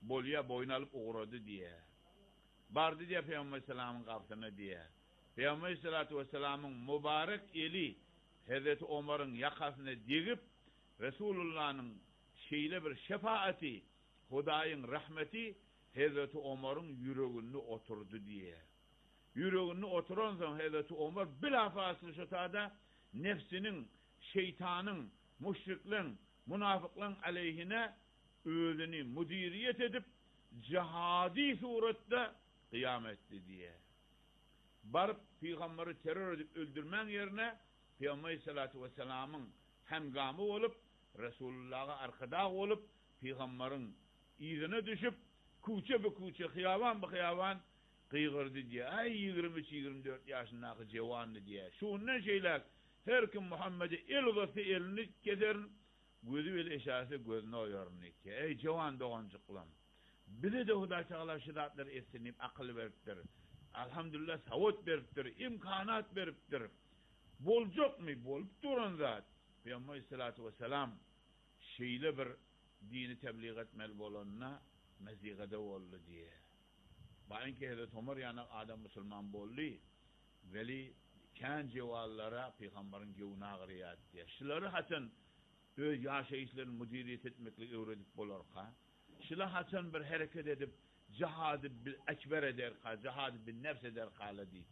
bolya boyun alıp uğradı diye. Bardı diye Peygamber Aleyhisselam'ın kapısına diye. Peygamber Aleyhisselam'ın mübarek eli Hazreti Ömer'in yakasına digip Resulullah'ın şeyle bir şefaati, Hudayın rahmeti Hazreti Ömer'in yüreğine oturdu diye. Yüreğine oturan zaman Hazreti Ömer bilafasıl şutada nefsinin, şeytanın, müşriklerin, münafıkların aleyhine özünü müdiriyet edip cihadi surette kıyam etti diye. Barıp Peygamberi terör edip öldürmen yerine Peygamber Aleyhissalatu vesselam'ın hengamı olup Resulullah'a arkada olup Peygamber'in izine düşüp kuçe be kuçe hıyavan be hıyavan kıygırdı diye. Ay 23-24 yaşındaki cevanlı diye. Şundan şeyler her kim Muhammed'i elgası elini keder gözü ve eşası gözüne oyorunu ki. Ey cevan doğancıklam. Bile de Huda Çağlar şidatları esnip akıl veriptir. Elhamdülillah savat veriptir. İmkanat veriptir. Bolcuk mu? Bolup duran zat. Peygamber Aleyhissalatu vesselam şeyle bir dini tebliğ etmeli bolanına mezigade oldu diye. Bayınki Hazreti Ömer yani adam Müslüman boldu. Veli kan cevallara Peygamberin gevuna gıriyat diye. Şuları haçan öz yaşayışlarını müdiriyet etmekle öğretip bolarka. Şuları haçan bir hareket edip cihadı bil ekber eder ka, cihadı bil nefs eder kala diye.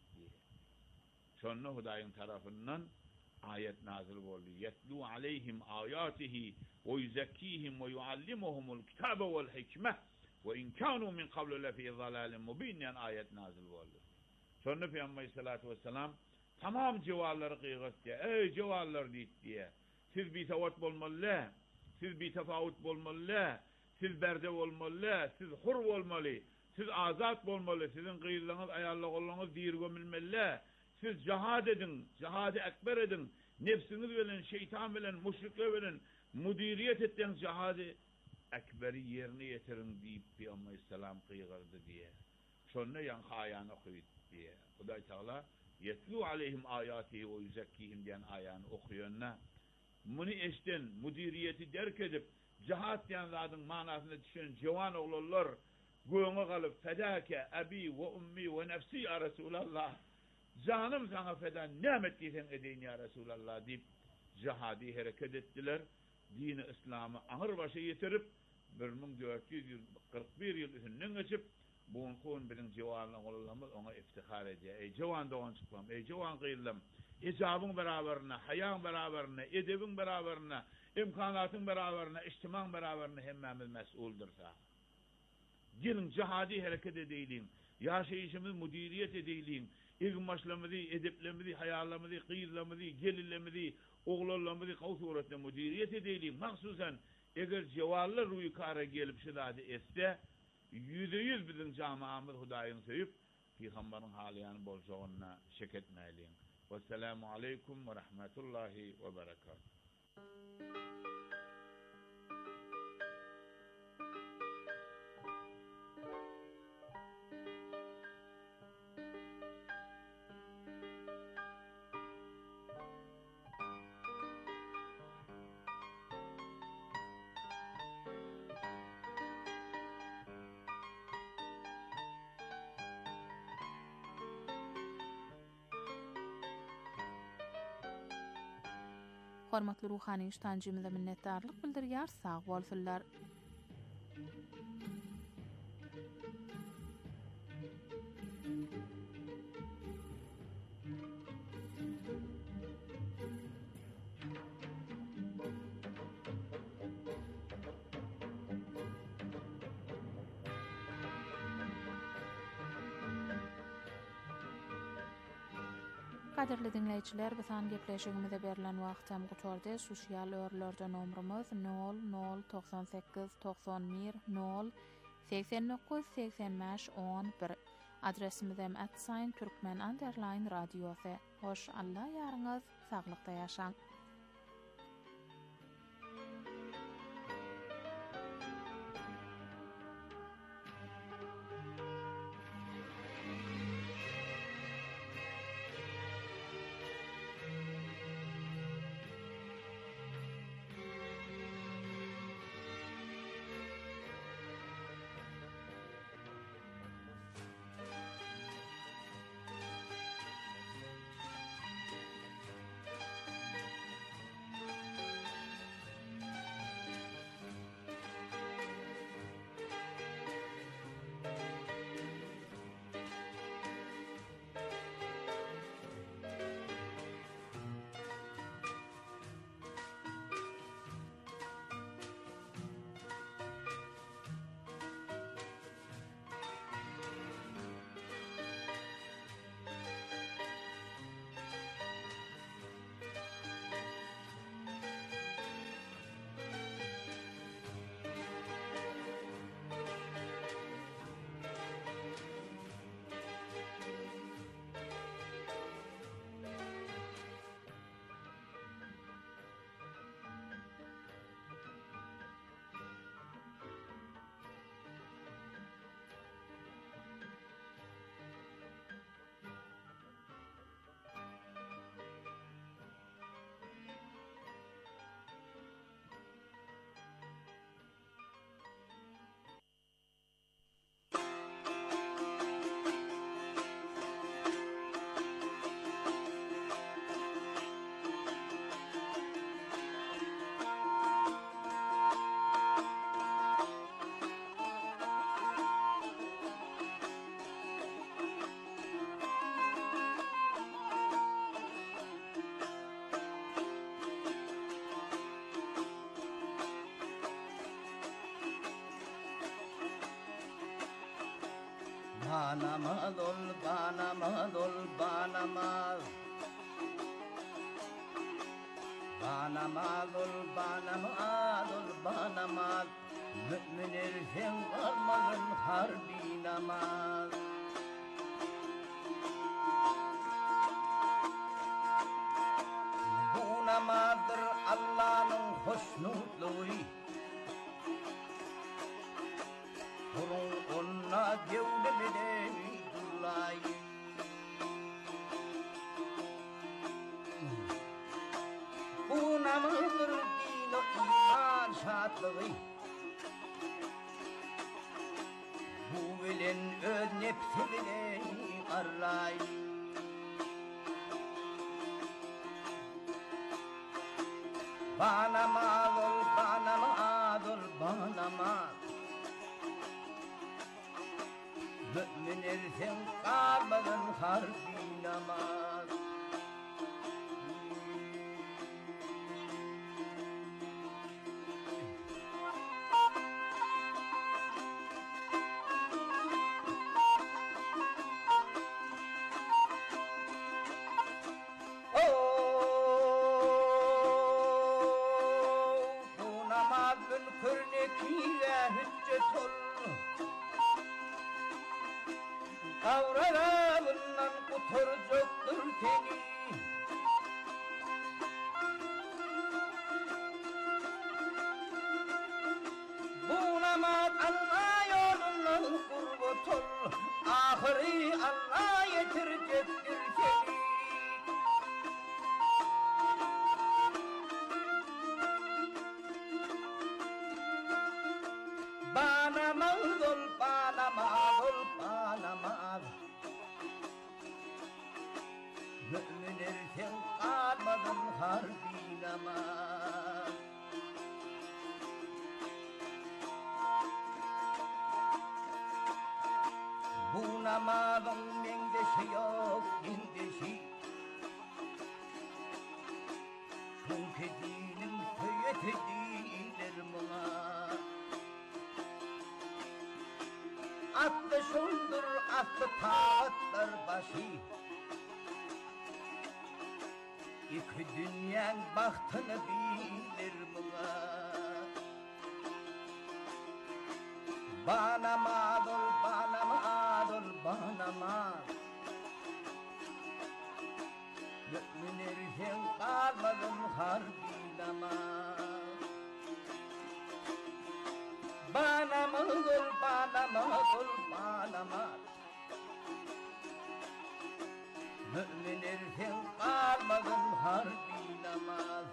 Sonra Hudayın tarafından ayet nazil oldu. Yetlu aleyhim ayatihi ve yuzekkihim ve yuallimuhumul kitabe vel hikmeh ve in kanu min qablu lefi zalalin mubin yani ayet nazil oldu. Sonra Peygamber Aleyhissalatu vesselam tamam cevalları kıyıgat diye. Ey cevallar diye. Siz bir tevat bolmalı. Siz bir tefavut bolmalı. Siz berde olmalı. Siz hur olmalı. Siz azat olmalı. Sizin kıyılarınız ayarlıqlarınız dir gömülmeli. Siz cihad edin. Cihadı ekber edin. Nefsiniz veren, şeytan veren, müşrikler veren müdiriyet ettiğiniz cihadı ekberi yerine getirin deyip Peygamber Aleyhisselam kıyıgardı diye. Sonra yan hayanı okuydu diye. Huday Teala yetlu aleyhim ayatihi ve yuzekkihim diyen ayağını okuyana bunu eşten müdiriyeti derk edip cihat diyen zadın manasında düşen cevan oğullar göğüne kalıp fedake abi ve ummi ve nefsi ya Resulallah canım sana feda nimet diysen edeyim ya Resulallah deyip cihadi hareket ettiler. Dini İslam'ı ahır başa getirip 1441 yıl üstünden geçip bu kon bizim cevanla olanlar ona iftihar ediyor. Ey cevan doğan çıkmam, ey cevan kıyıldım. İcabın beraberine, hayyan beraberine, edebin beraberine, imkanatın beraberine, içtiman beraberine hemmemiz mesuldursa. Gelin cihadi hareket edelim. Yaşayışımız müdiriyet edelim. İlmaşlamızı, edeplerimizi, hayallerimizi, kıyırlarımızı, gelirlerimizi, oğullarımızı kavs uğratına müdiriyet edelim. Mahsusen eğer cevallar ruykara gelip şidade etse %100 bizim camiamız Hudayın sevip Peygamberin haliyanı bolcağına şek etmeliyin. Vesselamu aleykum ve rahmetullahi ve berekatuhu. Hormatly ruhani iştancymyza minnetdarlyk bildirýär. Sag bolsunlar. Kaderli dinleyijiler, bisan gepleşigimize berilen wagtam gutordy. Sosial örlerde nomrumuz 0098 91 0 89 85 11. Adresimiz hem @Türkmen_radiosy. Hoş Allah ýaryňyz saglykda ýaşaň. Banamaz ol, banamaz ol, banamaz. Banamaz ol, banamaz ol, banamaz. Mümin erken kalmazın harbi namaz. Bu namazdır Allah'ın hoşnutluğu. Kurun onna devleleri durlayı. Bu namazdır din-o iman şartlığı. Bu bilen öz nefsini arlayı. Banamaz ol, banamaz ol, banamaz. Mümin erken kalmadın harbi namaz. Bu namazın körnekiyle hüccet ol. Kavralarından kurtaracaktır seni. Bu namaz Allah yolundan kurbat ol. Ahiri Allah yetirecektir seni. Banamaz ol, banamaz ol, banamaz. Mümin erken kalmadın harbi namaz. Bu namazın mendeşi yok, mendeşi. Çünkü dinim söyletediler bana. Attı şundur, attı taatlar başı. İki dünyanın bahtını bilir buna. Banamaz ol, banamaz ol, banamaz. Mümin erken kalmadın harbi namaz. Banamaz ol, banamaz ol, banamaz. Mümin erken kalmadın harbi namaz.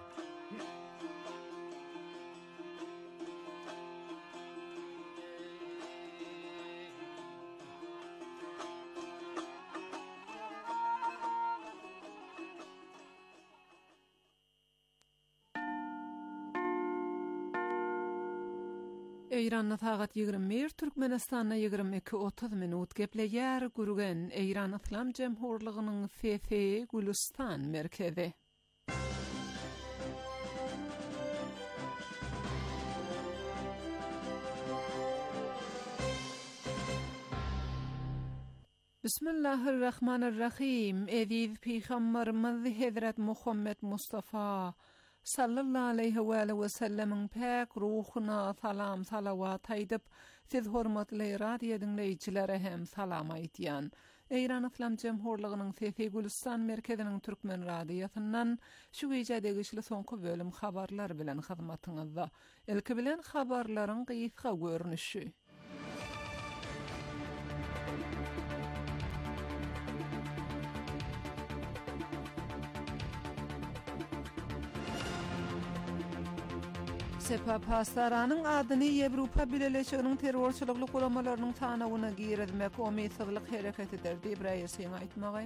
Eýranna sagat 21, Türkmenistanna 22:30 minut gepleýär gürgen Eýran Islam Jemhurlygynyň FF Gülistan merkezi. Bismillahirrahmanirrahim. Eziz Peygamberimiz Hazret Muhammed Mustafa sallallahu aleyhi ve sellemin pek ruhuna salam salavat aýdyp, siz hormatly radio dinleýijilere hem salam aýdýan. Eýran Islam Jemhurlygynyň FF Gülistan merkeziniň türkmen radiosundan şu gece degişli soňky bölüm habarlar bilen hyzmatyňyzda. Ilki bilen habarlaryň gysga görnüşi. Sepa Pastaranyň adyny Ýewropa Birleşiginiň terrorçylykly guramalarynyň tanawyna girizmek umytsızlyk hereketidir diýip raýasyň aýtmagy.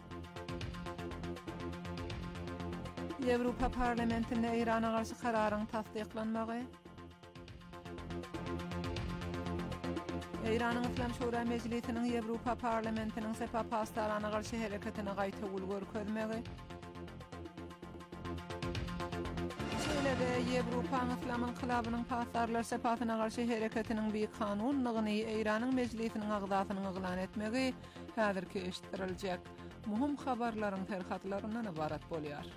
Ýewropa parlamentinde Irana garşy kararyň tasdyklanmagy. Iranyň Islam Şura Meclisiniň Ýewropa parlamentiniň Sepa Pastaranyna garşy hereketine gaýta görkezmegi. şeýle-de Ýewropa Islam inqilabynyň pasarlar sepatyna garşy hereketiniň bir kanunlygyny Eýranyň mejlisiniň agdatyny ýylan etmegi häzirki eşitdirijek muhim habarlaryň terhatlaryndan ibarat bolýar.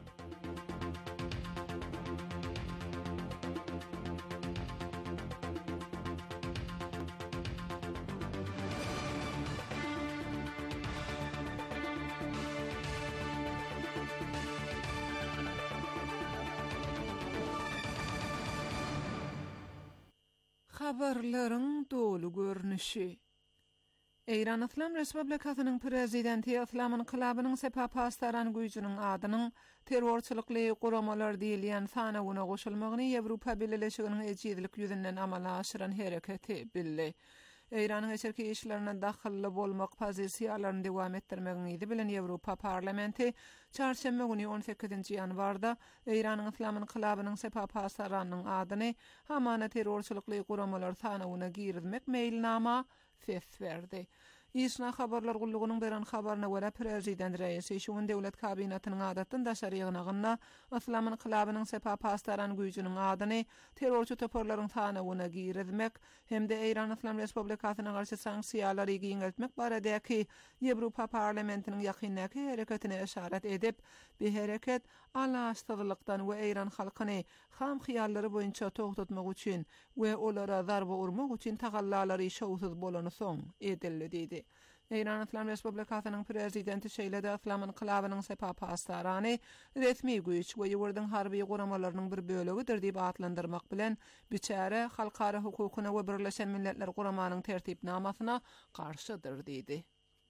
Habarlaryň dolu görnüşi. Eýran Islam Respublikasynyň prezidenti Islam inqilabynyň sepapastaran güýjüniň adynyň terrorçylykly guramalar diýilýän sanawyna goşulmagyny Ýewropa Birleşiginiň ejizlik ýüzünden amala aşyran hereketi bildi. Eýranyň eşerki işlerine dahilli bolmak pozisiýalaryny dowam etdirmegini bilen Ýewropa Parlamenti çarşembe güni 18-nji ýanwarda Eýranyň Islam inqilabynyň sepapastaranyň adyny hamana terrorçylykly guramalar sanawyna girizmek meýilnama fes berdi. İsna habarlar gullugynyň beren habaryna görä prezident reisi şuň döwlet kabinetynyň adatdan daşary ýygnagyna Islam inqilabynyň sepapastaran güýjüniň adyny terrorçy toporlaryň sanawyna girizmek hem de Eýran Islam Respublikasyna garşy sanksiýalary giňeltmek baradäki Ýewropa parlamentiniň ýakyndaky hereketine işaret edip, bu hereket alaşdyrlykdan we Eýran halkyny ham hyýallary boýunça togtatmak üçin we olara zarba urmak üçin tagallalary şowsuz bolany soň edildi diýdi. Eýran Islam Respublikasynyň prezidenti şeýle-de Islam inqilabynyň sepapastarany resmi güýç we ýurdyň harby guramalarynyň bir bölügidir diýip atlandyrmak bilen biçare halkara hukukyna we Birleşen Milletler Guramanyň tertipnamasyna garşydyr diýdi.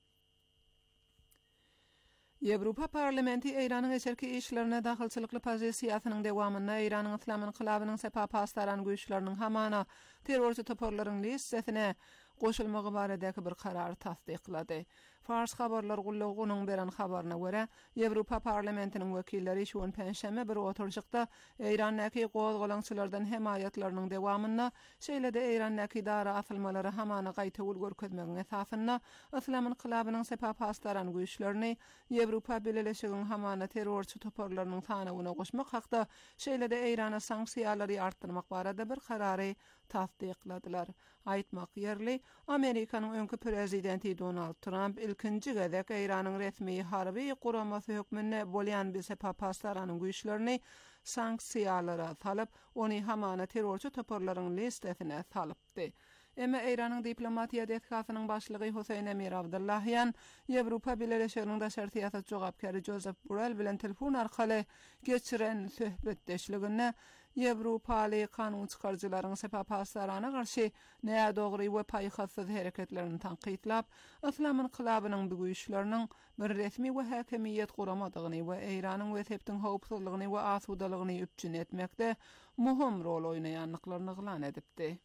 Ýewropa Parlamenti Eýranyň eşerki işlerine dahilçilikli pozisiýasynyň dowamyna Eýranyň Islam inqilabynyň sepapastaran güýçleriniň hamana terrorçy toporlaryň listesine goşulmagy baradäki bir karar tasdiklady. Fars habarlar gullugynyň beren habaryna görä, Ýewropa Parlamentiniň wekilleri şuň penşeme bir oturjykda Eýranyňky gozgalançylardan hemayatlarynyň dowamyna şeýle-de Eýranyňky dara asylmalary hamana gaýta görkezmegine esasynda Islam inqilabynyň sepapastaran güýçlerini Ýewropa Birleşiginiň hamana terrorçy toporlarynyň sanawyna goşmak hakda şeýle-de Eýrana sanksiýalary artdyrmak barada bir karary tasdikladylar. Aýtmak ýerli, Amerikanyň öňkü prezidenti Donald Trump ilkinji gezek Eýranyň resmi harby guramasy hökmüne bolýan bir sepapastaranyň güýçlerini sanksiýalara salyp, ony hamana terrorçy toporlaryň listesine salypdy. Emme Eýranyň diplomatiýa detkasynyň başlygy Husayn Emir Abdullahyan Ýewropa Birleşiginiň daşary siýasat jogapkary Joseph Borrell bilen telefon arkaly geçiren söhbetdeşligine Ýewropaly kanun çykarjylaryň sepapastarana garşy näme dogry we paýhasyz hereketlerini tanqidlap, Islam inqilabynyň bu güýçleriniň bir resmi we häkimiýet guramadygyny we Eýranyň wetepdiň howpsuzlygyny we asudalygyny üpjün etmekde muhim rol oýnaýanlyklaryny ýylan edipdi.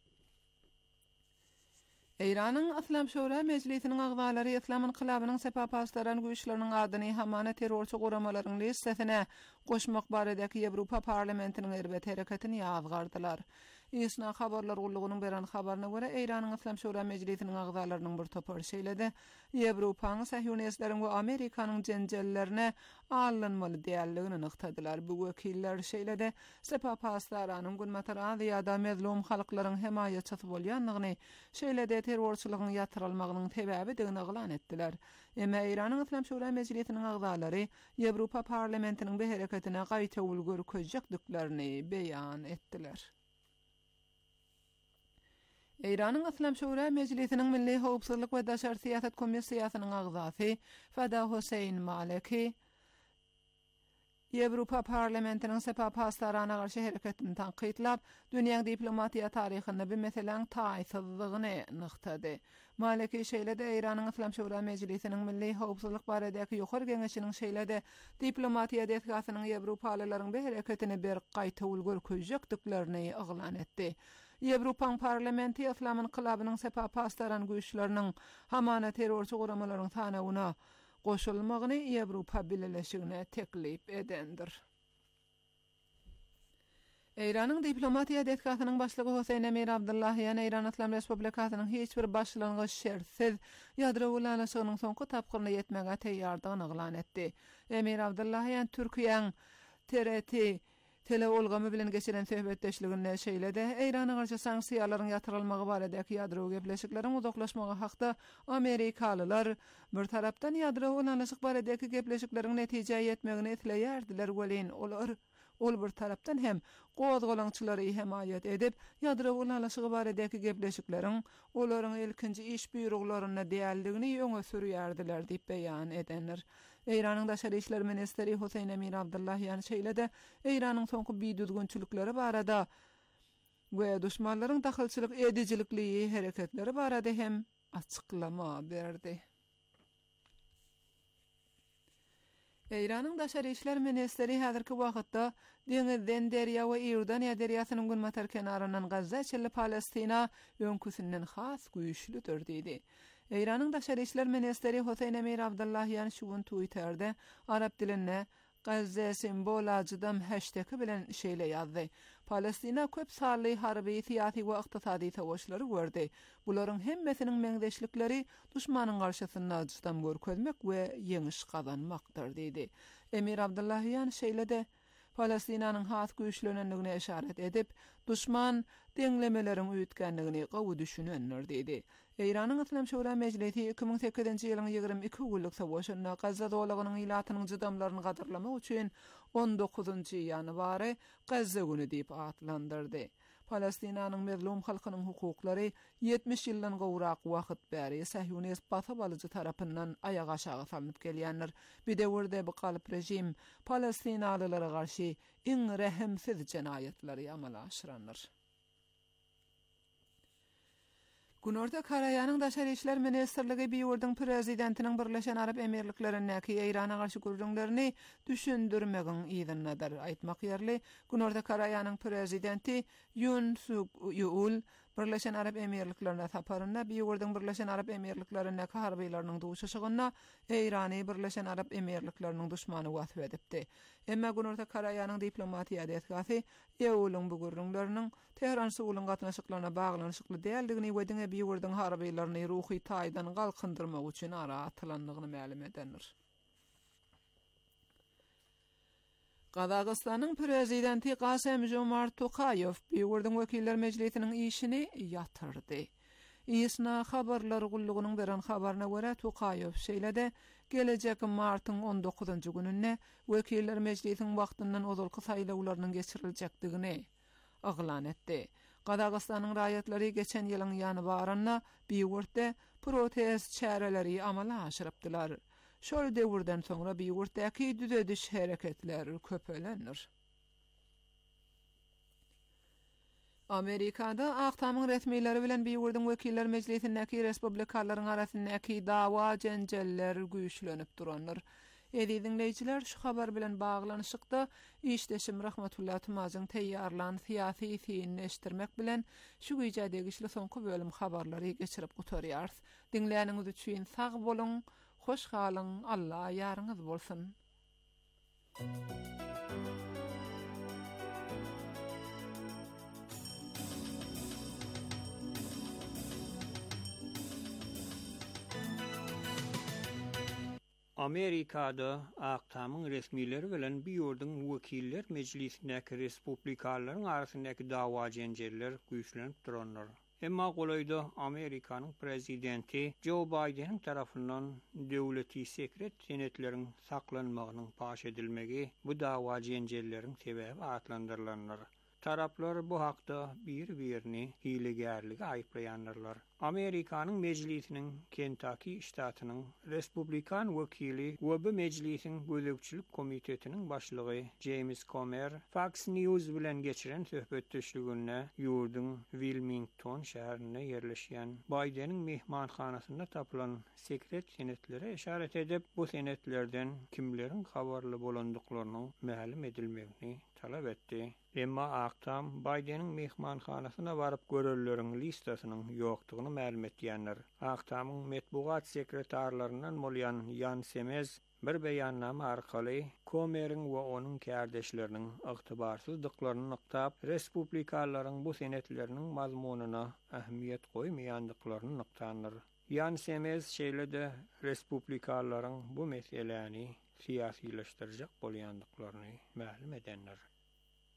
Eýranyň Islam Şöwra Mejlisiniň agdalary Islam inqilabynyň sepapastaran güýçleriniň adyny hamana terrorçy guramalaryň listesine goşmak baradäki Ýewropa Parlamentiniň erbet hereketini ýazgardylar. Isna habarlar gullugynyň beren habaryna görä Eýranyň Islam Şöwra Mejlisiniň agdalarynyň bir topar şeýle-de Ýewropanyň sahyunistleriň we Amerikanyň jenjellerine alınmaly diýerligini nyktadylar. Bu wekiller şeýle-de sepapastaranyň gulmatara ýa-da mezlum halklaryň hemayatçysy bolýanlygyny, şeýle-de terrorçylygyň ýatyrylmagynyň sebäbi diýeni ýylan etdiler. Emme Eýranyň Islam Şöwra Mejlisiniň agdalary Ýewropa parlamentiniň bu hereketine gaýta ulgur köjekdiklerini beýan etdiler. Eýranyň Islam Şöwra Mejlisiniň Milli Howpsuzlyk we Daşary Siýasat Komissiýasynyň agzasy Fada Husayn Maliki Ýewropa Parlamentiniň sepapastarana garşy hereketini tanqidlap, dünýäň diplomatiýa taryhynda bir meseleň taýsyzlygyny nyktady. Maliki şeýle-de Eýranyň Islam Şöwra Mejlisiniň Milli Howpsuzlyk baradäki ýokary geňeşiniň şeýle-de diplomatiýa detkasynyň Ýewropalylaryň bu hereketini bir gaýta ulgur köjekdiklerini ýylan etdi. Ýewropa Parlamenti Islam inqilabynyň sepapastaran güýçleriniň hamana terrorçy guramalaryň sanawyna goşulmagyny Ýewropa Birleşigine teklip edendir. Eýranyň diplomatiýa detkasynyň başlygy Husayn Emir Abdullahyan Eýran Islam Respublikasynyň hiç bir başlangyç şertsiz ýadro ulanyşynyň soňky tapgyryna ýetmege teýýardygyny ýylan etdi. Emir Abdullahyan Türkiýanyň TRT Tele olgamy bilen geçiren söhbetdeşliginde şeýlede Eýrana garşy sanksiýalaryň ýatyrylmagy baradäki ýadro gepleşikleriň uzaklaşmagy hakda Amerikalylar bir tarapdan ýadro ulanyşyk baradäki gepleşikleriň netije ýetmegini etleýärdiler welin ol bir tarapdan hem gozgolaňçylary hemaýat edip ýadro ulanyşygy baradäki gepleşikleriň olaryň ilkinji iş buyruglaryna däýeldigini öňe sürýärdiler diýip beýan edenler. Eýranyň daşary işler ministeri Husayn Emir Abdullahiýan şeýlede Eýranyň soňky biýdüzgünçilikleri barada we düşmanlaryň dahylçylyk edijilikli hereketleri barada hem açyklama berdi. Eýranyň daşary işler ministeri häzirki wagtda deňizden derýa we Iordaniýa derýasynyň günmatar kenaryndan Gazza çelli Palestina öňküsinden has güýçlüdir diýdi. Eýranyň daşary işler ministeri Husayn Emir Abdullahiýan şu gün Twitter'de arap diline Gazza sembolajydam hashtagi bilen şeýle ýazdy. Palestina köp sally harby, syýasy we ykdysady tawaşlary gördi. Bularyň hemmesiniň meňdeşlikleri düşmanyň garşysynda jydam görkezmek we ýeňiş gazanmakdyr diýdi. Emir Abdullahiýan şeýlede Palestinanyň has güýçlenenligine işaret edip, düşman deňlemelerin üýtgenligini gowy düşünenler diýdi. Eýranyň Islam Şura Mejlisi 2008-nji ýylyň 22 günlük sowuşyna Gazza dowlagynyň ilatynyň jydamlaryny gadarlamak üçin 19-njy ýanwary Gazza güni diýip atlandyrdy. Palestinanyň mezlum halkynyň hukuklary 70 ýyldan gowrak wagt bäri Sahyonist basabalyjy tarapyndan ayağa aşağı salınıp gelýänler. Bir döwürde bu galyp rejim Palestinalylara garşy iň rahimsiz jenaýatlary amala aşyranlar. Günorta Karaýanyň daşary işler ministrligi Biýurdyň prezidentiniň Birleşen Arap Emirliklerindäki Eýrana garşy gürrüňlerini düşündirmegiň ýygynydyr aýtmak ýerli. Günorta Karaýanyň prezidenti Yoon Suk Yeol Birleşen Arap Emirliklerine saparyna Biýurdyň Birleşen Arap Emirliklerindäki harbylarynyň duşuşygyna Eýrany Birleşen Arap Emirlikleriniň düşmany wasf edipdi. Emma Günorta Karaýanyň diplomatiýa desgasy Yeolyň bu gürrüňleriniň Tehran suwulyň gatnaşyklaryna baglanyşykly däldigini we diňe Biýurdyň harbylaryny ruhy taýdan galkındyrmak üçin ara atylandygyny ma'lum edenler. Qazaqstanyň prezidenti Kasym-Jomart Tokayew Biýurdyň wekiller mejlisiniň işini ýatyrdy. İsna habarlar gullugynyň beren habaryna görä Tokayew şeýlede gelecek martyň 19-njy gününe wekiller mejlisiniň wagtyndan ozalky saýlawlarynyň geçiriljakdygyny aglan etdi. Qazaqstanyň raýatlary geçen ýylyň ýanwaryna Biýurtda protest çäreleri amala aşyrypdylar. Şol döwürden soňra Biýurtdaky düzediş hereketleri köpelenir. Amerikada Aktamyň resmiýetleri bilen Biýurdyň wekiller mejlisindäki respublikalaryň arasyndaky dawa jenjeller güýçlenip duranlar. Dinleyijiler şu habar bilen baglanyşykda işdeşim Rahmetullah Tumazyň teýýarlan syýasy fiýini eşitdirmek bilen şu güýje degişli soňky bölüm habarlary geçirip gutarýar. Dinleýäniňiz üçin sag bolun, hoş galyň, Allah ýaryňyz bolsun. Amerikada Aktamyň resmiýetleri bilen Biýurdyň wekiller mejlisindäki respublikalaryň arasyndaky dawa jenjeller güýçlenip duranlar. Emma golayda Amerikanyň prezidenti Joe Biden tarapyndan döwleti sekret senetleriň saklanmagynyň paş edilmegi bu dawa jenjelleriň sebebi atlandyrylanlar. Taraplar bu hakda bir-birini hilegärlige aýplaýanlar. Amerikanyň mejlisiniň Kentucky ştatynyň Respublikan wekili we bu mejlisiň gözegçilik komitetiniň başlygy James Comer Fox News bilen geçiren söhbetdeşliginde ýurduň Wilmington şäherine ýerleşýän Bidenin mehmanhanasynda tapylan sekret senetlere işaret edip bu senetlerden kimleriň habarly bolandyklaryny ma'lum edilmegini talap etdi. Emma Aktam Bidenin mehmanhanasyna baryp görellerin listasynyň ýokdugyny ma'lum etýänler. Aktamyň metbuat sekretarlaryndan bolýan Jan Semez bir beýannama arkaly Comer'in we onuň kärdeşleriniň ygtybarsyzdyklaryny nyktap, respublikalaryň bu senetleriniň mazmunyna ähmiýet goýmaýandyklaryny nyktandyr. Jan Semez şeýlede respublikalaryň bu meseleni siýasileşdirjek bolýandyklaryny ma'lum edenler.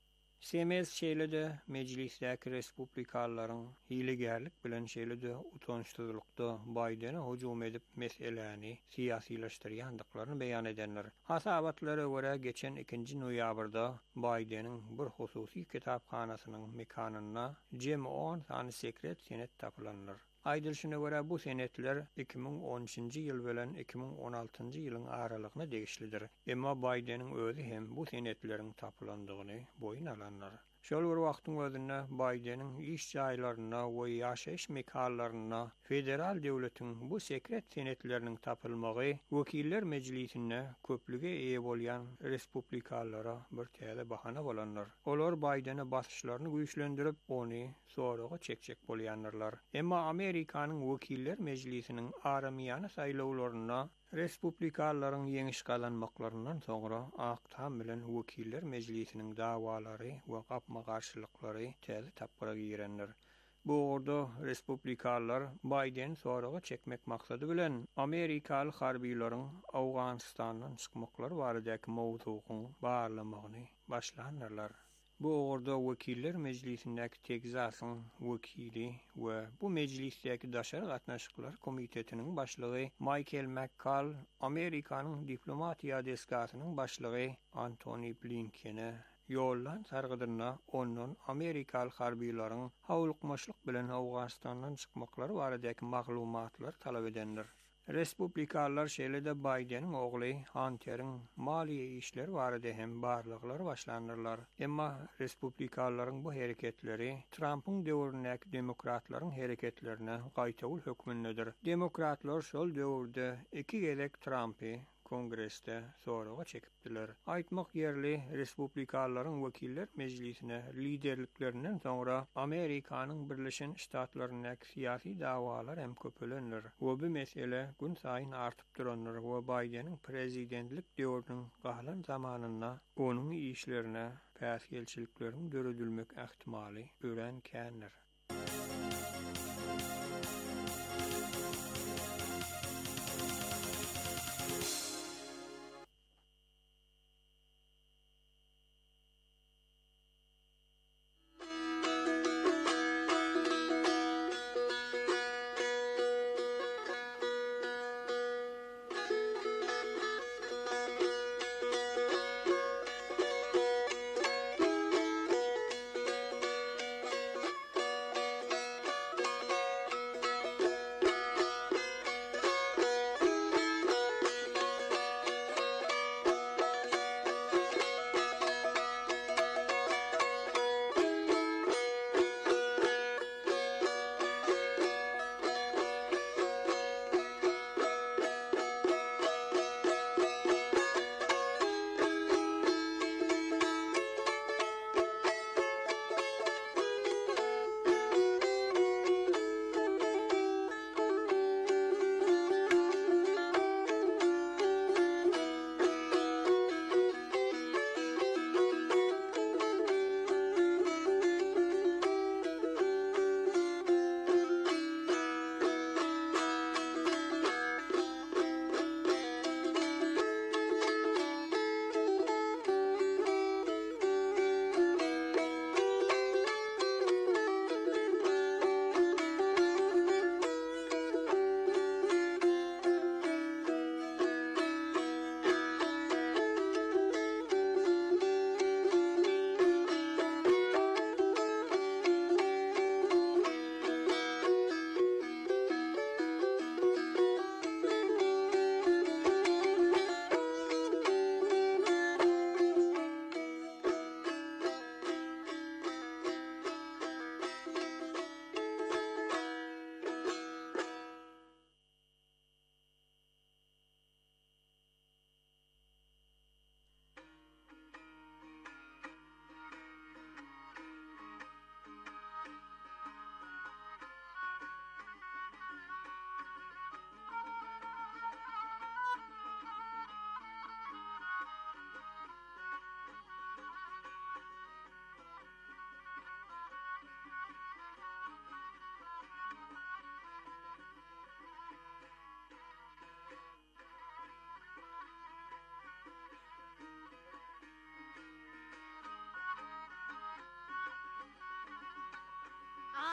Semez şeýlede mejlisdäki respublikallaryň hilegärlik bilen şeýlede utançsyzlykda Biden'e hujum edip meseleni siýasylaşdyrýandyklaryny beýan edenler. Hasabatlara görä geçen 2 noýabrda Biden'in bir hususy kitapxanasynyň mekanyna jem 10 sany sekret senet tapylanlar. Aýdylşyna görä bu senetler 2013-njy ýyl bilen 2016-njy ýylyň aralygyna degişlidir. Emma Biden'in özü hem bu senetleriň tapylandygyny boyun alanlar. Şol bir wagtyň özünde Biden'in iş jaýlaryna we ýaşaýyş mekanlaryna federal döwletiň bu sekret senetleriniň tapylmagy Wekiller Mejlisine köplüge eýe bolýan respublikalara bir täze bahana bolanlar. Olar Biden'e basyşlaryny güýçlendirip, ony soraga çekjek bolýanlar. Emma Amerikanyň Wekiller Mejlisiniň aramaýany saýlawlaryna respublikallaryň ýeňiş kazanmaklarynyň soňra aktam bilen Wekiller Mejlisiniň dawalary we gapma garşylyklary täze tapyra girenler. Bu orada respublikalar Biden soraga çekmek maksady bilen Amerikaly harbiýlaryň Awganistandan çykmaklary baradaky mowzugyny barlamagyny başlanýarlar. Bu orada Wekiller Mejlisindäki Texasyň wekili we bu mejlisdäki daşary gatnaşyklar komitetiniň başlygy Michael McCall, Amerikanyň diplomatiýa deskasynyň başlygy Antony Blinken'e ýollan sargydyna onuň Amerikaly harbiýlaryň hawlukmaşlyk bilen Awganistandan çykmaklary baradaky maglumatlar talap edenler. Respublikalılar şeýlede Biden'in ogly Hunter'in maliýe işleri barada hem barlyklary başlanyrlar. Emma respublikalılaryň bu hereketleri Trump'ın döwründäki demokratlaryň hereketlerine gaýtagyl hökmündedir. Demokratlar şol döwürde 2 gelek Trump'y Kongreste soraga çekipdiler. Aýtmak ýerli respublikalylaryň Wekiller Mejlisine liderliklerinden soňra Amerikanyň Birleşen Ştatlarynyň syýasy dawalar hem köpelenler. Bu mesele gün saýyn artyp duranlar we Biden'in prezidentlik döwrüniň gahlan zamanyna onuň işlerine päsgelçiliklerin döredilmek ähtimali ören känler.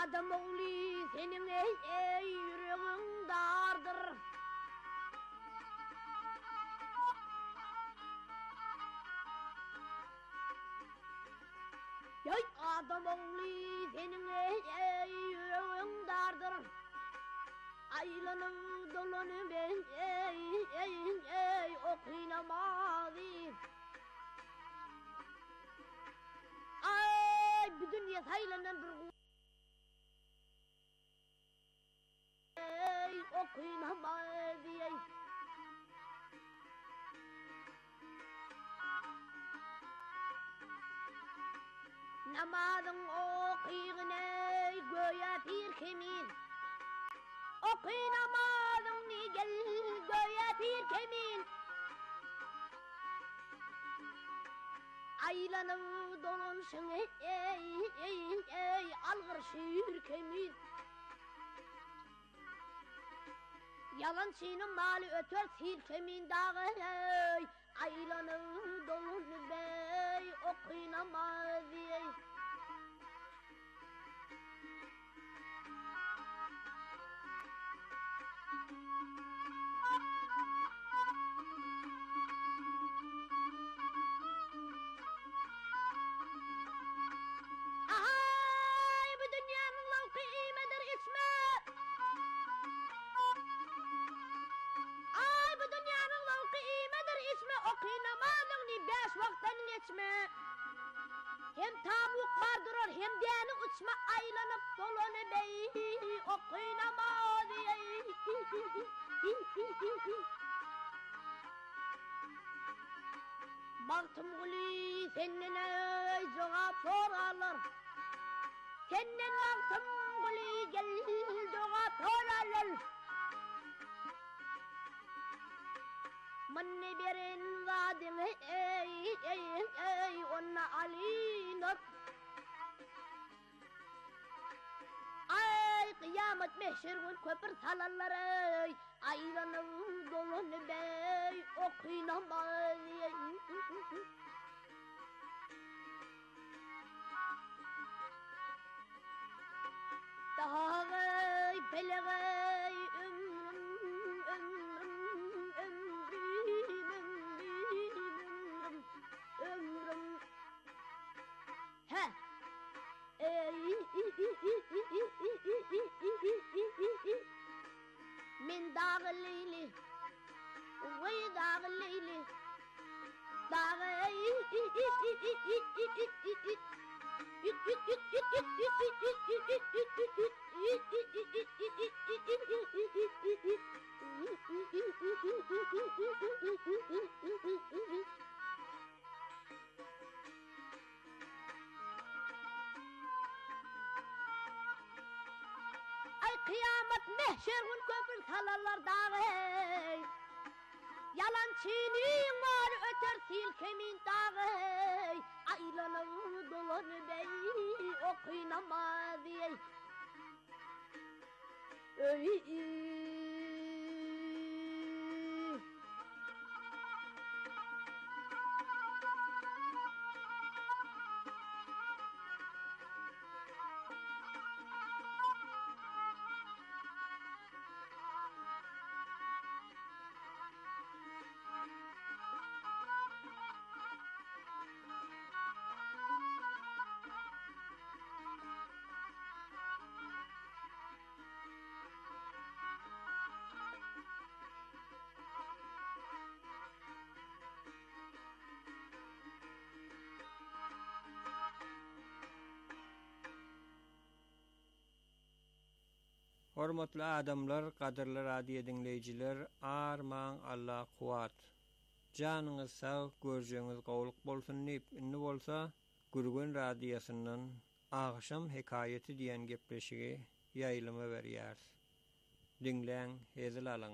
adam oğlu senin ey yüreğin dardır. Yay adam oğlu senin ey yüreğin dardır. Aylanıp dolanıp ey oynamadı. Ay bir dünya saylanan bir ey oynamadı ey. Namazın okuyun ey göğe bir kemin. Okunamadın ni gel göğe bir kemin. Aylanıp dolanışın ey algır şiir kemin. Yalancının malı öter sil kemin dağı ey. Aylanıp dolanıp ey okunamadı ey. Hem tavuk vardırır hem deni uçma aylanıp dolanıp ey oynamadı ey. Baktım guli senin ey cevap sorarlar. Senin baktım guli gel cevap sorarlar. Manne berin vadim ey onna alinat. Ay kıyamet mehşer gün köpür salallar ey. Aylanıp dolanıp ey oynamadı ey. Daha ey pelegey ömrüm he min dağı leyli vay dağı leyli dağı ay kıyamet mehşer gün köprü salarlar dağı yalancının var öter silkemin dağı aylanıp dolanıp ey oynamadı ey. Hormatly adamlar, kadırly radio dinleyijiler, arman Allah kuwat. Janyňyz sag, görjeňiz gowluk bolsun diýip inni bolsa, Gürgün radiosynyň Agşam hekayeti diýen gepleşigi ýaýlyma berýär. Dinleň, hezil alyň.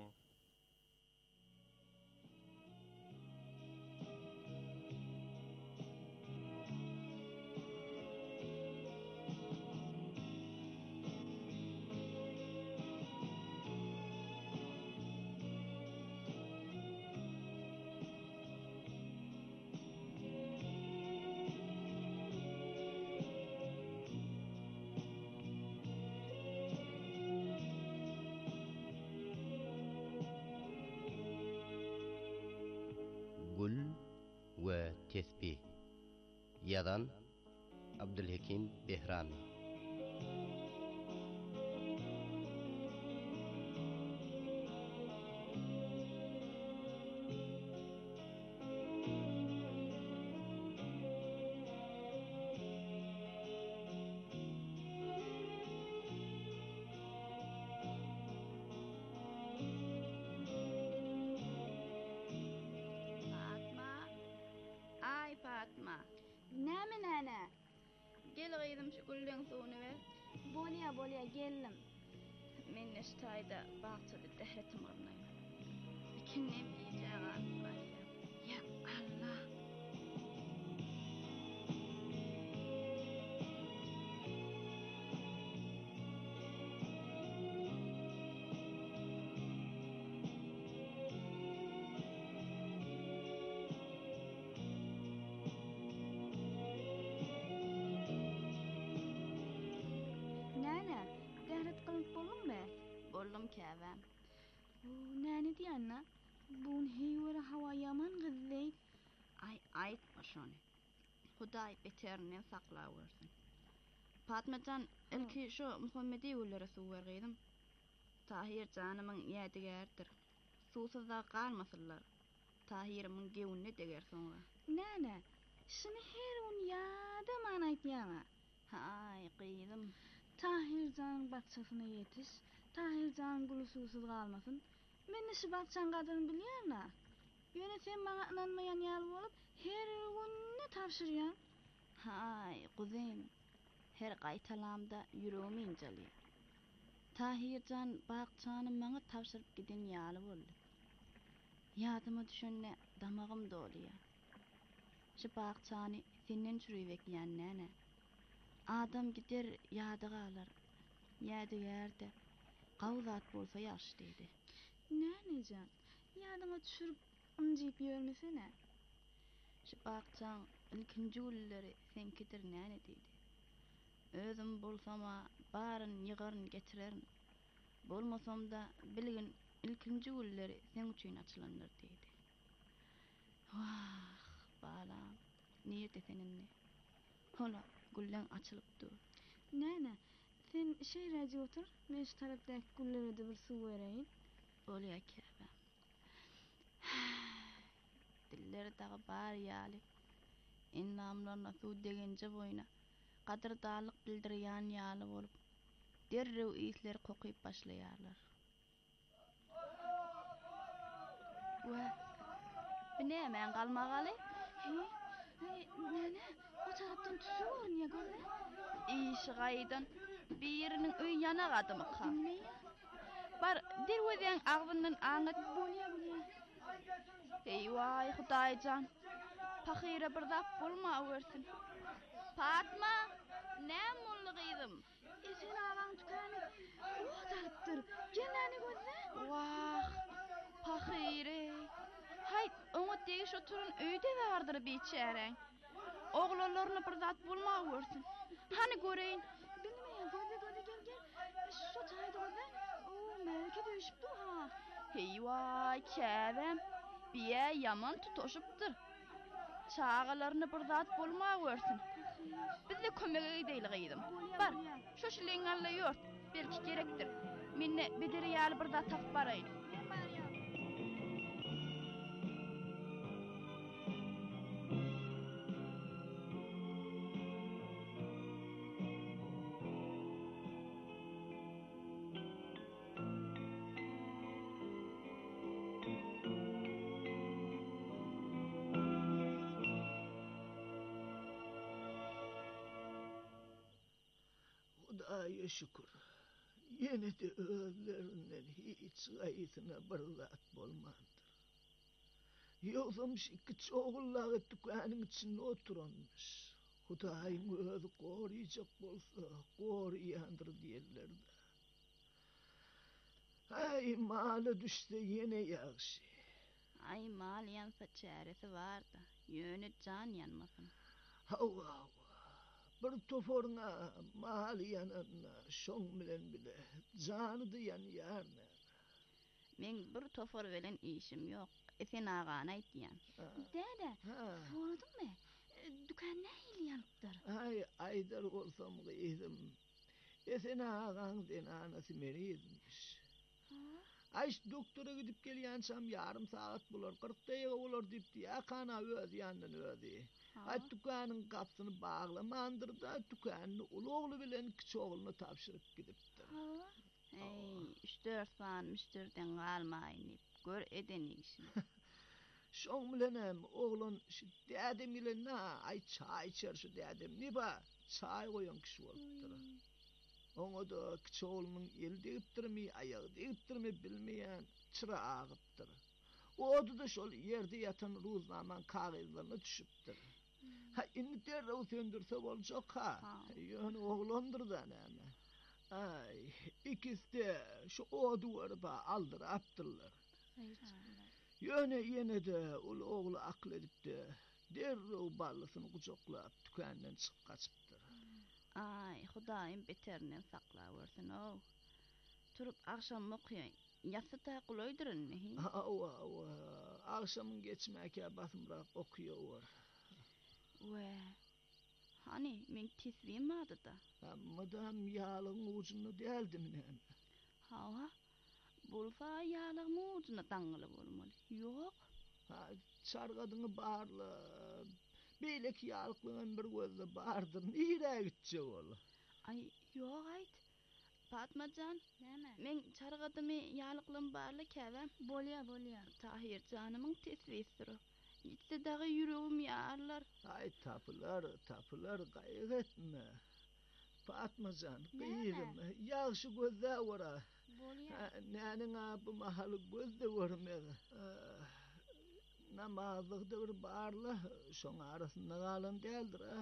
Kesbi. Yazan Abdülhakim Behrami. Fatma. Näme näne? Gel gıydım şu gülden suunu ver. Bolya geldim. Men neştayda bahçede dehretim ornayım. İkinnem yiyeceğim var. Ya Allah. Bollum kävem. Näne diýanna? Bun heýwara hawa yaman gyzdyk. Ay aýtma şonu. Hudaý beterinden saklap bersin. Fatmajan ilki şu Muhammedi ýollary suwar gydym. Tahir janymyň ýadigärdir. Suwsuzda galmasynlar. Tahirimiň gewünne deger soňra. Näne? Şunu her gün ýada man aýtýama. Ay gydym. Tahirjan bakçasyna ýetiş. Tahirjan gulususuz galmasın. Men şu bakçan gadyny bilýärna. Ýöne sen maňa inanmaýan ýaly bolup her günne tapşyrýan. Hay, guzem. Her gaýtalamda ýüregim injelýär. Tahirjan bakçany maňa tapşyryp giden ýaly boldy. Ýadyma düşenne damagym dolýar. Şu bakçany senden çürüýekýän näne? Adam gider ýady galar. Ýadigärde gawzat bolsa ýaşy dedi. Nänejan? Ýadyňa düşürüp ynjyp ýörmesene. Şu bakçaň ilkinji gülleri senkidir näne dedi. Özüm bolsama baryn ýygaryn getirerin. Bolmasam da bilgin ilkinji gülleri sen üçin açylandyr dedi. Wah, balam, nerede seninle? Hola, güllen açılıpdy. Näne? Sen şeýraja otur, men şu tarapdaky güllere de bir suw bereýin. Bolýar käbem. Dilleri dagy bar ýaly. Innamlaryna suw degenje boýuna gadyrdalyk bildirýän ýaly bolup, derrew isleri kokyp başlaýarlar. Wa, bu nämen galmagaly? Näne? O tarapdan tüsüp görünýär gözle. İşi gaýdan biriniň öý ýana gadymyka. Bar derweden agzyndan aňyt bolýar. Eýway Hudaýjan. Pahira bir zap bolma öwürsin. Fatma, näme boldy gyzym? Sen agaň tükany otalypdyr. Gel näne gözle. Wah, Pahire. Hay, oňa tegiş oturun öýde bardyr beçäreň. Oglalaryna bir zat bolma öwürsin. Hani göreýin. Bilmeýän, gözle gel. Şu taýda gözle. Melike döşüpdi ha. Heýway, käbem. Biýe yaman tutuşypdyr. Çağalaryna bir zat bolma öwürsin. Biz de kömege gideýli gyzym. Bar, şu şileň alla ýört. Belki gerekdir. Menne bederi ýaly bir zat tapyp baraýyn. Hudaýa şükür. Ýene de özlerinden hiç gaýsyna bir zat bolmandyr. Ýogsamış iki çoğullagy tükanyň içinde oturanmış. Hudaýyň özü goraýjak bolsa, goraýandyr diýerler-de. Ay maly düşse ýene ýagşy. Ay mal ýansa çäresi barda. Ýöne jan ýanmasyn. Hawa. Bir toforuna mal yanana şoň bilen bile janydy ýanýar. Men bir tofor bilen işim yok. Sen ağana aýtýan. Dede, soradym mı? Dükände hilýanypdyr. Ay aydar olsam gıydım. Sen ağaň den anasy merizmiş. Ay doktora gidip gelýänsam yarım saat bolar, 40 daýyga bolar dipdi. Ýakana öz ýandan özi. Ay dükanyň kapsyny baglamandyr da dükanyny ulu ogly bilen kiçi oglyna tapşyryp gidipdir. Hey, 3-4 saat müşteriden galmaýyn. Gör edeni işini. Şoň bilenem oglan şu dädem bilen ay çay içer şu dädem. Niba çay goýan kişi bolupdyr. Oňa da kiçi oglynyň el degipdirmi, aýagy degipdirmi bilmeýän çıra agypdyr. Odu da şol ýerde ýatan ruznaman kagyzlaryna düşüpdir. Ha indi derrew söndürse boljak ha. Ýöne oglandyr da näme. Ay, ikisi de şu odu barba aldyrapdyrlar. Ýöne ýene de ul ogly akl edipdi. Derrew balysyny gujaklap dükänden çykyp gaçypdyr. Ay, Hudaýym beterinden saklap bersin o. Turup akşam okuyun. Yatsa gulaydyrynmy? Awa, akşamyň geçmäke basymrak okuýar. We. Hani men tesbihim vardı da. Madam ýalyň ucunda däldim näme? Hawa. Bolsa ýalyň ucunda taňlyp bolmaly. Ýok. Çargadyny barly. Beýleki ýalyklyň bir gözde bardyr. Nire gitje bol? Ay, ýok aýt. Fatmajan, näme? Men çargadymy ýalyklym barly käbem. Bolýa. Tahir janymyň tesbihdir. Gitse dagy ýüregim ýarlar. Ay tapylar gaýyk etme. Fatmajan, gyýrym. Ýagşy gözde wara. Bolýa. Näniň bu mahaly gözde görmegi. Namazlykda bir barly, şoň arasynda galan däldir ha.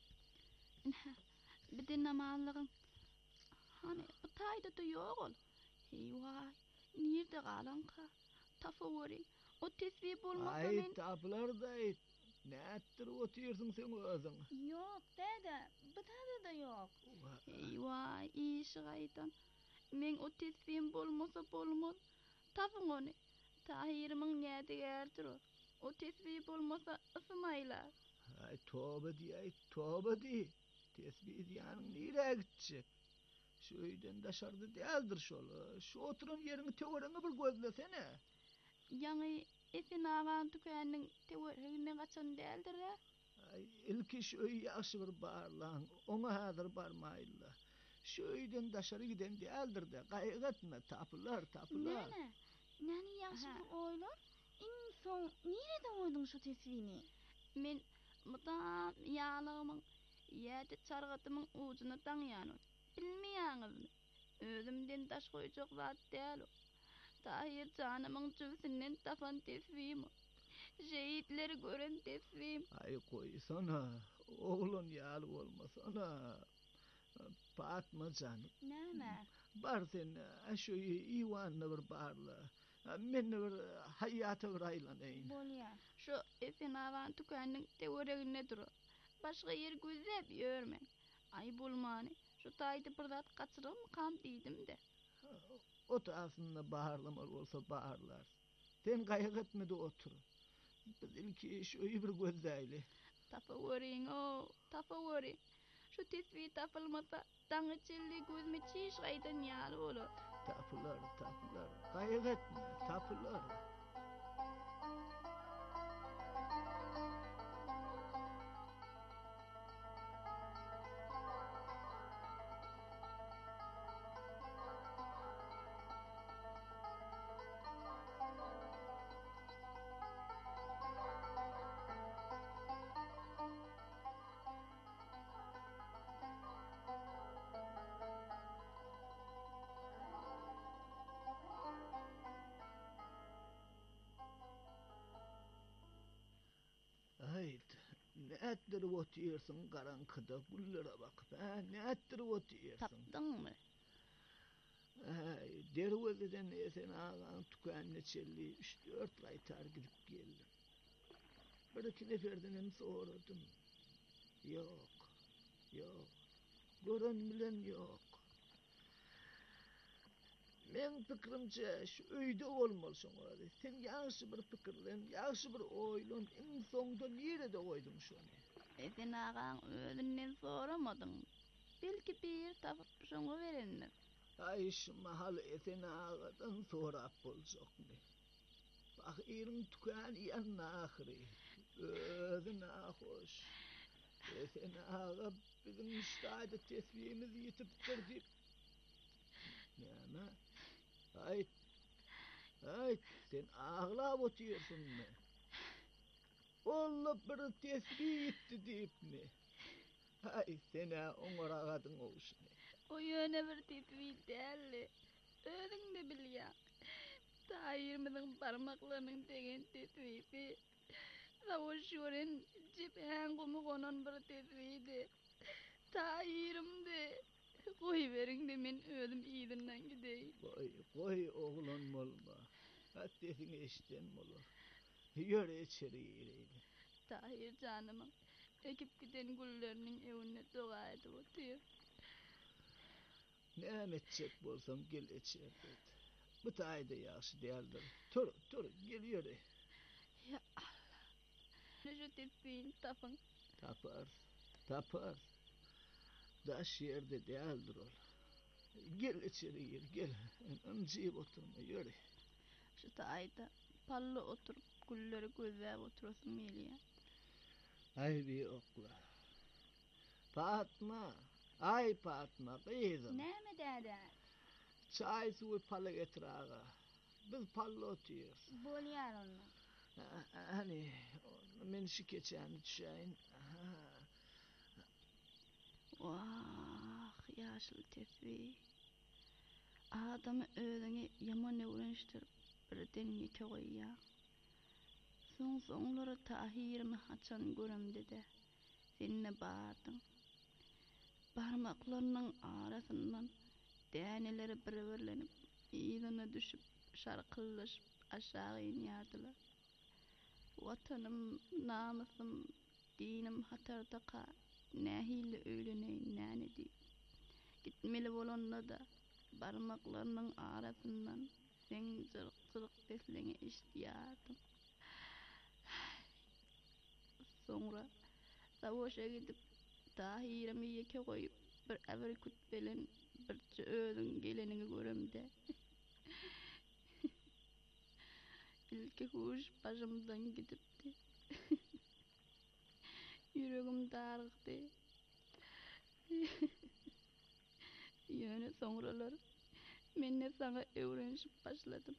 Bir namazlygyň. Hani bu taýda da ýok ol. Heýwa, nirde galanka? Tafawuri. O tesbih bolmasa men... Ay tapylar da aýt. Näetdir otyrsyň sen özüň? Ýok dede, bu taýda da ýok. Heýwa, işi gaýdan. Men o tesbihim bolmasa bolmaz. Tapyň ony. Tahirimiň nädegerdir o. O tesbih bolmasa ısmaýlar. Ay toba di. Tesbih diýanyň nire gitjek? Şu öýden daşardy däldir şol. Şu oturan ýeriňi töwereňe bir gözlesene. Ýa-ni esin agan tükäniniň töweregine gaçan däldir ha? Ay ilki şu öý ýaşy bir barlaň. Oňa häzir barmaýlar. Şu öýden daşary giden däldir de. Gaýyk etme, tapylar. Näni ýaşy bir oýlar? Son nerede oýdyň şu tesbihini? Men mutam ýalygymyň ýerde çargatymyň ucuna taňýany. Bilmeýäňizmi? Özümden daş goýjak zat däl o. Tahir janymyň jübsinden tapan tesbihim. Şehitleri gören tesbihim. Ay goýsana, oglan ýaly bolmasana. Fatmajan. Näme? Bar sen şu ýywanyny bir barly. Men bir haýaty bir aýlanaýyn. Bolýa. Şu esin awan tükäniniň töweregine dur. Başga ýer gözläp ýörme. Ay bolmany. Şu taýdy bir zat gaçyrym kam diýdim de. Ot aslında baharlamalı olsa baharlar. Sen gaýyk etmedi otur. Biz ilki şu bir gözläýli. Tapawary. Şu tesbih tapylmasa taňy çelli gözüme çiş gaýdan ýaly bolar. Tapylar. Gaýyk etme, tapylar. Ayt, näetdir otyrsyň garankyda gullere bakyp, näetdir otyrsyň? Tapdyňmy? Ay, derwezden esen agan tükänine çelli 3-4 aýtar gidip geldim. Bir iki neferden soradym. Ýok. Gören bilen ýok. Men pikrimçe şu öýde bolmalsyň öýde. Sen ýaşy bir pikirlen, ýaşy bir oýlan, iň soňda nerede goýdum şonu? Sen ağaň özünden soramadyň. Belki bir tapyp şoňa berenler. Ay şu mahal eten ağadan sorap boljakmy? Bak ýerim tükän ýanna ahyry. Özü nahoş. Eten ağa bizim iştaýda tesbihimiz ýitipdir dip. Näme? Ay, sen ağlap oturyorsunmu? Olla bir tesbih gitti deyipmi? Ay, sene oňaragadın oğuşunu. O ýöne bir tesbih däldi. Özüň de bilýär. Taýyrmyzyň barmaklarynyň degen tesbihi. Sawuşýoren jipen gumy gonan bir tesbihdi. Taýyrymdy. Goý beriňdi, men özüm ýygynden gideýin. Goý oğlan bolma. Hatdesini eşden bolar. Ýöre içeri ýereýdi. Taýyr janymyň ekip giden gulleriniň ewine doga edip otyr. Näme etjek bolsam gel içeri. Bu taýda ýaşy däldir. Tur, gel ýöre. Ya Allah. Şu tesbihin tapyň. Tapar. Daş ýerde däldir ol. Gel içeri gel. Anjyp oturma ýöre. Şu taýda pallı oturup gulleri gözläp oturasym gelýär. Ay bir okla. Fatma, kızım. Näme däde? Çay suyu palı getir ağa. Biz palı otuyoruz. Bolýar onda. Hani, men şu keçäni düşäýin. Wah, ýaşyl tesbih. Adamy özüňe ýaman öwrenişdirip birden ýeke goýýar. Soňlara Tahirimi haçan göremdi-de. Senne bardyň. Barmaklarynyň arasyndan däneleri bir-birlenip ýygyna düşüp şarkyllaşyp aşağı inýärdiler. Watanım, namusym, dinim hatarda ka, nähili öýleneýin näne diýip. Gitmeli bolanda da barmaklarynyň arasyndan sen jyrk sesleňi eşitýärdim. Soňra sawuşa gidip Tahirimi ýeke goýup bir äberkut bilen birçe özüň gelenini göremde. İlki huş başımdan gidipdi. Yüregim dargdy. Ýöne soňralar menne saňa öwrenişip başladym.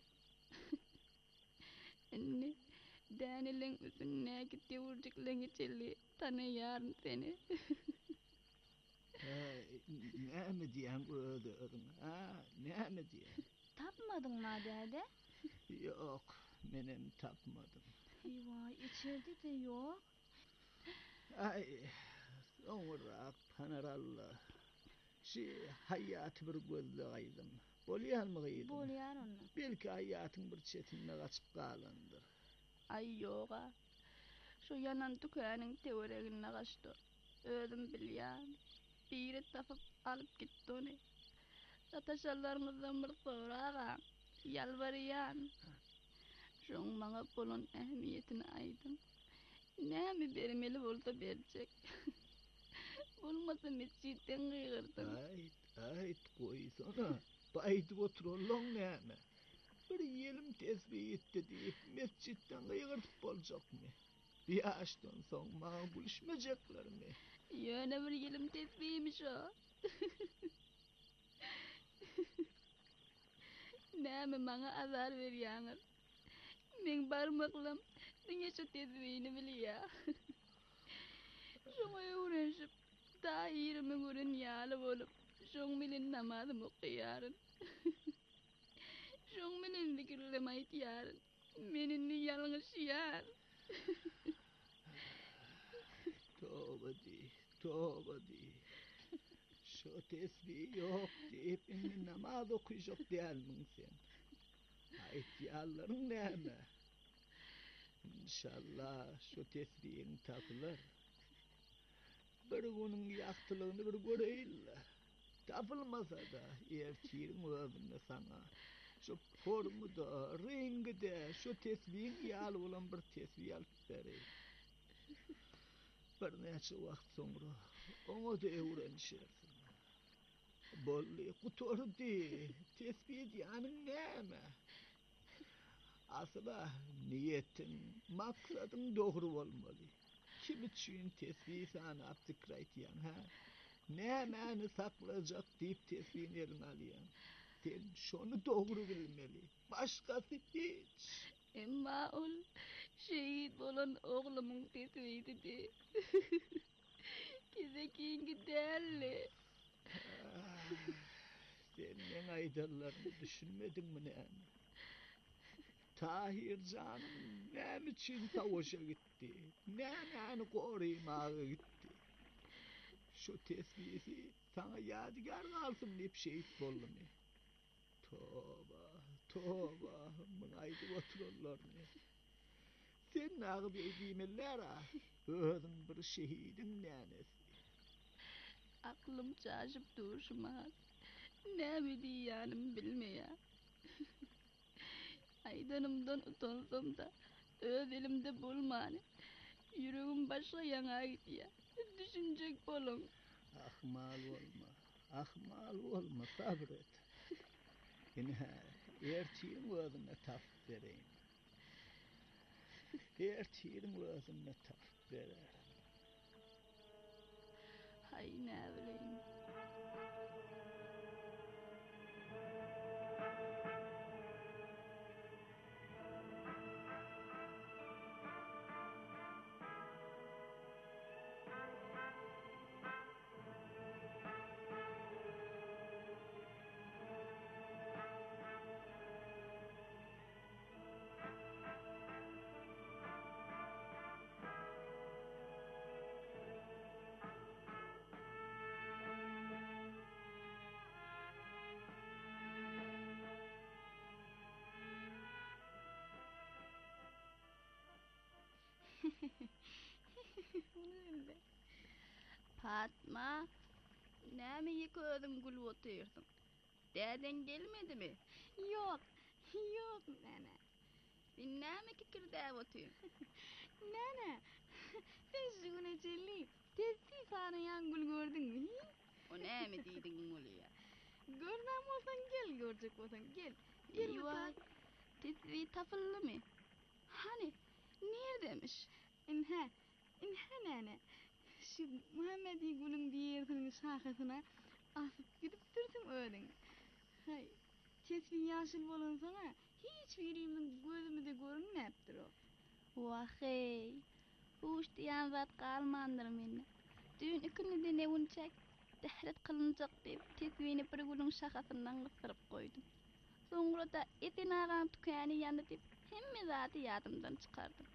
Enne dänileň üstündäki dewurjikleňi çelli tanaýaryn seni. Näme diýen öldürdün? Näme diýen? Tapmadyňmy däde? Ýok, menem tapmadym. Eywa, içeride de ýok. Ay, soňra panaralla. Şi haýaty bir gözle gaýdym. Bolýarmy gaýdym? Bolýar onda. Belki haýatyň bir çetinde gaçyp galandyr. Ay ýoga. Şu yanan tükäniň teweregine gaçdy. Özüm bilýär. Biri tapyp alyp gitdi ony. Sataşallaryňyzdan bir soraga, ýalbarýan. Şoň maňa bolan ähmiýetini aýdym. Näme bermeli bolsa berjek. Bolmasa mesjidden gygyrdım. Ayt goýsana. Baýdyp oturalaň näme? Bir ýelim tesbih etdi diýip mesjidden gygyrtyp boljakmy? Ýaşdan soň maňa gülüşmejeklermi? Ýöne bir ýelim tesbihmiş o. Näme maňa azar berýäňiz? Men barmaklym diňe şu tesbihini bilýär. Şoňa öwrenişip Tahirimi gören ýaly bolup, şoň bilen namazymy okuyaryn. Şoň bilen zikirleme aýtýaryn. Menini ýalňyşýar. Toba di. Şu tesbih ýok diýip indi namaz okuyjak diýermiň sen. Aýtýarlaryň näme? İnşallah şu tesbihin tapylar. Bir günüň ýaktylygyny bir göreýinler. tapılmasa da ertiğin özünde sana. Şu formu da, rengi de, şu tesbihin yal olan bir tesbih alıp vereyim. Bir neçe vakt sonra onu da öğrenişersin. Bolli kutordu, tesbih diyanın neyme? Asla niyetin, maksadın doğru olmalı. Kim için tesbih sana aptikraytiyan ha? Neyme'ni saklayacak deyip tesbihin eline alayan. Sen şunu doğru bilmeli. Başkası hiç. Emma ol şehit olan oğlumun tesbihiydi de. Kezekingi değerli. Sen ne aydarlarını düşünmedin mi ne? Tahir canım ne için savaşa gitti? Ne korumağa gitti? Şu tesbihi sana yadigar kalsın deyip şehit oldu ne? Tövbe, mınaydı otururlar ne? Sen ne ağabeydiğimler ha? Özün bir şehidin nenesi. Aklım çarşıp duruşmaz. Ne mi diyanım bilmeye. Aydanımdan utansam da öz elimde bulmanı. Yüreğim başka yana gidiyor. Düşünecek bolun. Ahmal olma, sabret. Yine ertiğin özüne taf vereyim. Ertiğin özüne taf verer. Hay ne bileyim. Fatma, ne mi yıkıyordun gül otuyorsun? Deden gelmedi mi? Yok nene. Sen ne mi kıkırdaya otuyorsun? Nene, sen şu güneşeli, testi sanayan gül gördün mü? O ne mi dedin Mulya? Görmem olsan gel, görecek olsan gel. Gel bakalım. Testi tafıllı mı? Hani, neredeymiş? İnhe nene. Şu Muhammedi Gül'ün diğerinin şakasına asıp gidip dursun öğren. Hay, tesbih yaşıl bolun sana hiç birimin gözümü de görünmeptir o. Vahey, huş diyen zat kalmandır minne. Dün ikini de ne unçak, dehret kılınacak deyip tesbihini bir gülün şakasından kıstırıp koydum. Sonra da etin ağam tükeni yandı deyip hem zatı yadımdan çıkardım.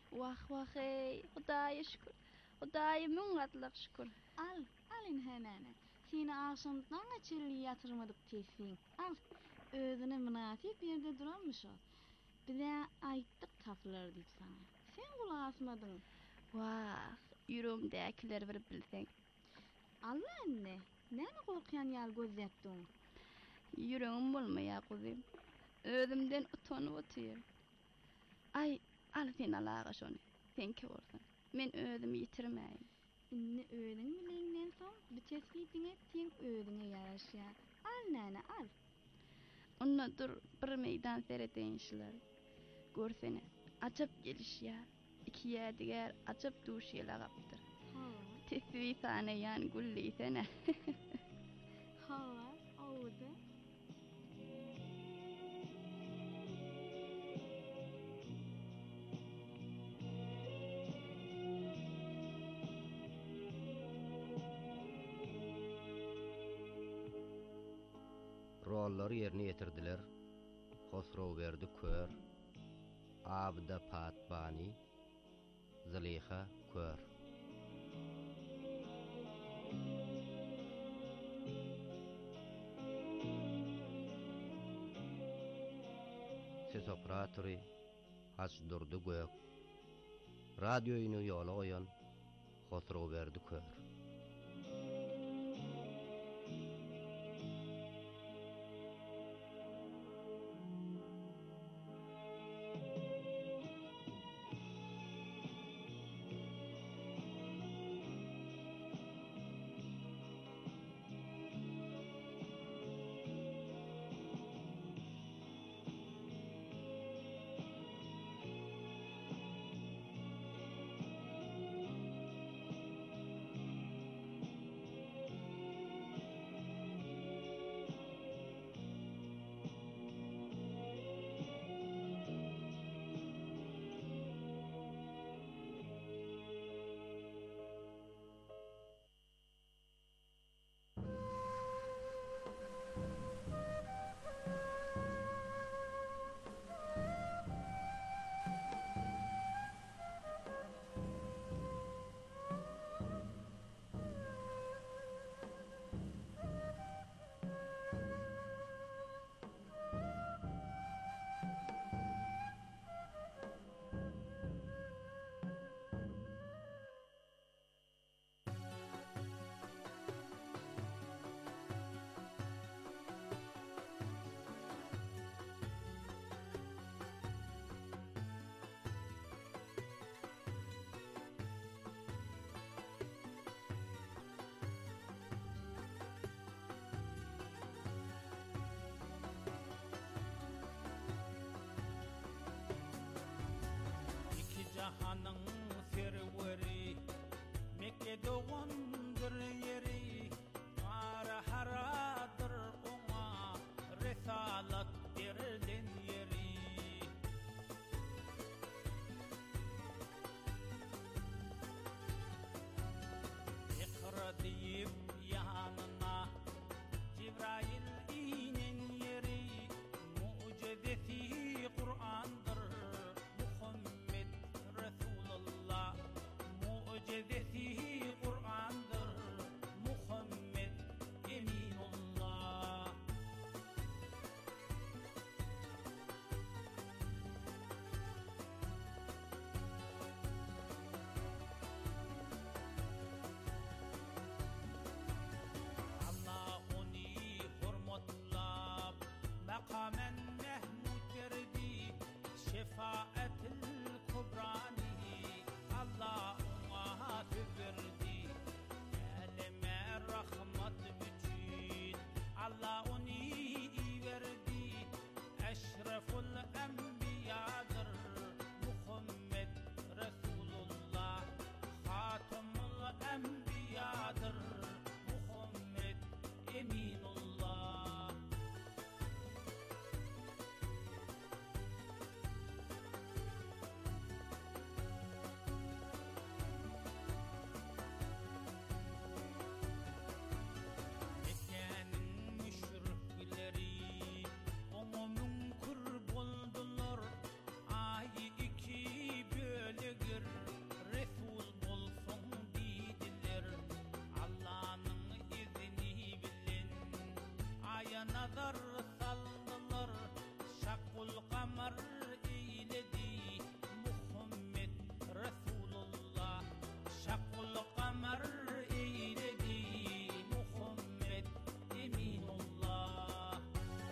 Vahey, Hudaya şükür. Hudaya min katlık şükür. Al inhenene. Seni akşamdan geçerli yatırmadık tesbihim. Al. Özüne münasip yerde duralmış o. Bize ayttık tafılar deyip sana. Sen kulağı asmadın. Vah, yüreğimdekiler verip bilsen. Allah anne, ne korkuyan yal göz yattın? Yüreğim olmaya kuzum. Özümden utanıp oturuyorum. Ay, al sen alağa şunu. Sen ki olsun. Men özümü yitirmeyim. İnne öğren bilenden son bir tesbihine sen öğrene yaraşya. Al nene al. Onunla dur bir meydan seyredeyin işler. Görsene, acap geliş ya. İki yadigar acap duşiyla kaptır. Tesbih sahne yan gülleysene. Ha, oldu. Rolları yerine getirdiler. Hosrowberdi Kör, Abda Patbani, Zaliha Kör. Ses operatörü Hasdurdu Gök. Radyoyunu yola koyan Hosrowberdi Kör. şefaatil kubrani Allah'ıma verdi elime rahmet bütün Allah onu verdi eşreful enbiyadır Muhammed Resulullah hatamul enbiyadır Muhammed eminullah Mekke'nin müşrikleri onu münkur buldular ayı iki bölügür Resul bolsun dediler Allah'ın izni bilen aya nazar saldılar şakul kamar eyledi Muhammed Resulullah şakul kamar eyledi Muhammed eminullah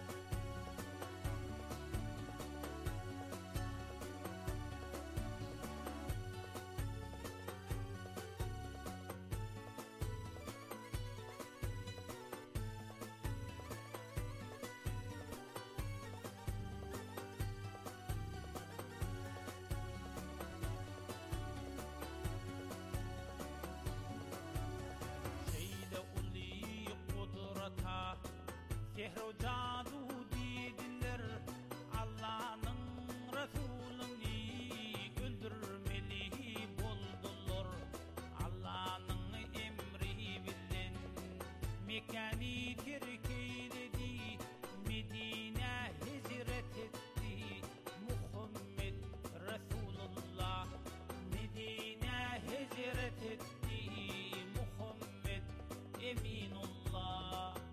şeyde uli kudrata sehro cadu dediler Allah'ın Resulünü öldürmeli buldular Allah'ın emri bilen Mekke'ni terk eyledi Medine hicret etti Muhammed Resulullah Medine hicret etti Muhammed eminullah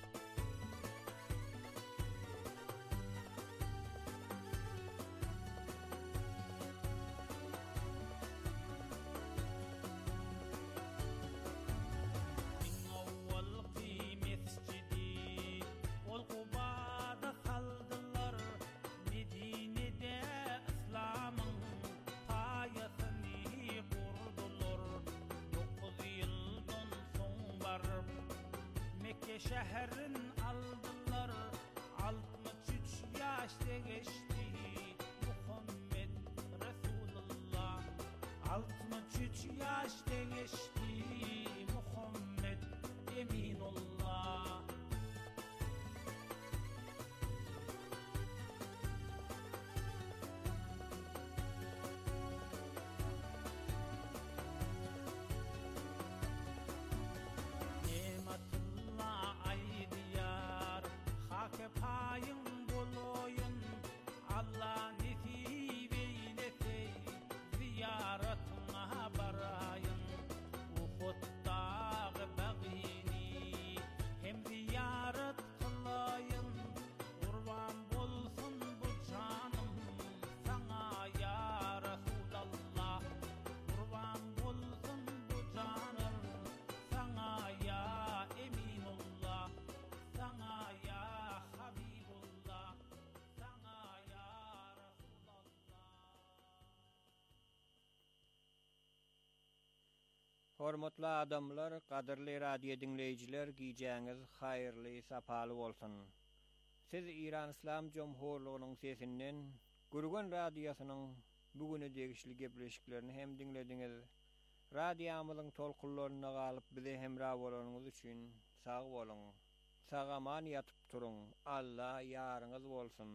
من أول مسجدي والقبادة saldılar Medine'de İslam'ın payasını kurdular 9 yıldan son varıp Mekke şehrin aldılar 63 yaşta geçti Muhammed Resulullah 63 yaşta geçti Muhammed eminullah Nimetullah ay diyar hake payın boloyun Allah nasip eylese ziyaretine barayın Uhud dağı bagini hem ziyaret kılayın Kurban bolsun bu canım sana ya Resulallah Kurban bolsun bu canım sana ya eminullah sana ya Habibullah sana ya Resulallah Hormatly adamlar, qadirli radio dinleyijiler, giýjäňiz haýyrly, sapaly bolsun. Siz İran İslam Jomhurlygynyň sesinden Gürgen radiosynyň bugüne degişli gepleşiklerini hem dinlediňiz. Radiomyzyň tolkunlaryna galyp bize hemra bolanyňyz üçin sag bolun. Sagaman yatyp turun. Allah ýaryňyz bolsun.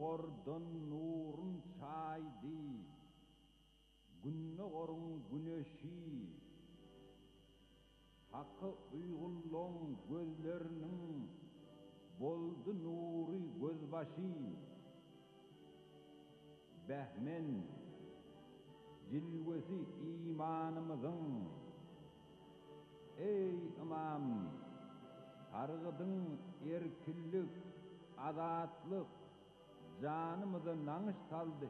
gordun nurun çaydı, günne gorun güneşi, hakkı uygulluğun gözlerinin boldu nuri gözbaşı. Behmen cilvesi imanımızın, ey imam, targıdın erkillik, azatlık, canımızı nanış saldı